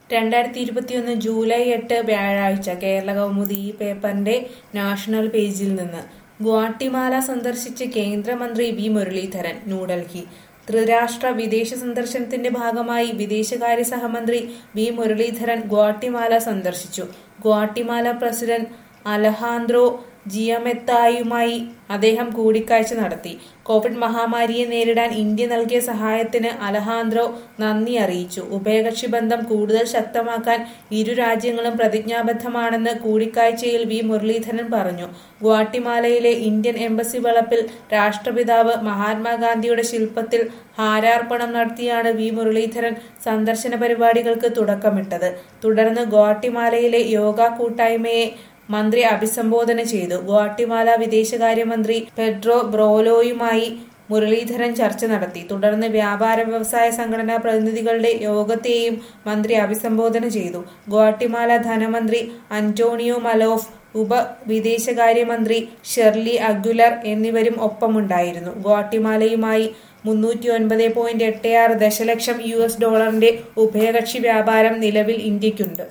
2021 July 8 വ്യാഴാഴ്ച കേരള കൗമുദി ഈ പേപ്പറിന്റെ നാഷണൽ പേജിൽ നിന്ന് ഗ്വാട്ടിമാല സന്ദർശിച്ച് കേന്ദ്രമന്ത്രി വി മുരളീധരൻ ന്യൂഡൽഹി. ത്രിരാഷ്ട്ര വിദേശ സന്ദർശനത്തിന്റെ ഭാഗമായി വിദേശകാര്യ സഹമന്ത്രി വി മുരളീധരൻ ഗ്വാട്ടിമാല സന്ദർശിച്ചു. ഗ്വാട്ടിമാല പ്രസിഡന്റ് അലഹാന്ദ്രോ ജിയമത്തായുമായി അദ്ദേഹം കൂടിക്കാഴ്ച നടത്തി. കോവിഡ് മഹാമാരിയെ നേരിടാൻ ഇന്ത്യ നൽകിയ സഹായത്തിന് അലഹാന്ദ്രോ നന്ദി അറിയിച്ചു. ഉഭയകക്ഷി ബന്ധം കൂടുതൽ ശക്തമാക്കാൻ ഇരു രാജ്യങ്ങളും പ്രതിജ്ഞാബദ്ധമാണെന്ന് കൂടിക്കാഴ്ചയിൽ വി മുരളീധരൻ പറഞ്ഞു. ഗ്വാട്ടിമാലയിലെ ഇന്ത്യൻ എംബസി വളപ്പിൽ രാഷ്ട്രപിതാവ് മഹാത്മാഗാന്ധിയുടെ ശില്പത്തിൽ ഹാരാർപ്പണം നടത്തിയാണ് വി മുരളീധരൻ സന്ദർശന പരിപാടികൾക്ക് തുടക്കമിട്ടത്. തുടർന്ന് ഗ്വാട്ടിമാലയിലെ യോഗ കൂട്ടായ്മയെ മന്ത്രി അഭിസംബോധന ചെയ്തു. ഗ്വാട്ടിമാല വിദേശകാര്യമന്ത്രി പെഡ്രോ ബ്രോലോയുമായി മുരളീധരൻ ചർച്ച നടത്തി. തുടർന്ന് വ്യാപാര വ്യവസായ സംഘടനാ പ്രതിനിധികളുടെ യോഗത്തെയും മന്ത്രി അഭിസംബോധന ചെയ്തു. ഗ്വാട്ടിമാല ധനമന്ത്രി അന്റോണിയോ മലോഫ്, ഉപ വിദേശകാര്യമന്ത്രി ഷെർലി അഗ്യുലർ എന്നിവരും ഒപ്പമുണ്ടായിരുന്നു. ഗ്വാട്ടിമാലയുമായി 309.86 ദശലക്ഷം US ഡോളറിന്റെ ഉഭയകക്ഷി വ്യാപാരം നിലവിൽ ഇന്ത്യക്കുണ്ട്.